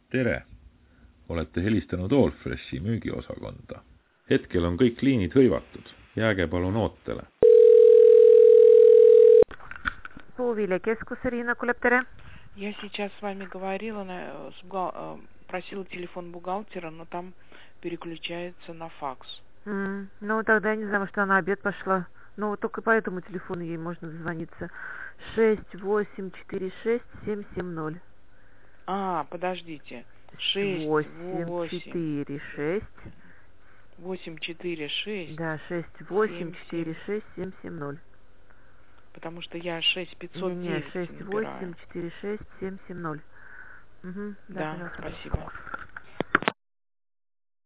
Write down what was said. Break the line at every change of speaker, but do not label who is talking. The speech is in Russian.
Tere! Olete helistanud Allfreshi müügiosakonda. Hetkel on kõik liinid hõivatud. Jääge palun ootele.
Puuviljakeskus, Ирина Кулеп, tere.
Я сейчас с вами говорила, просила телефон бухгалтера, но там переключается на факс.
Ну, тогда я не знаю, что она на обед пошла. Но только по этому телефону ей можно дозвониться. 6846-770.
Подождите.
846.
846.
Да, 6846-770.
Потому что я 6509
6846-770.
Да, спасибо.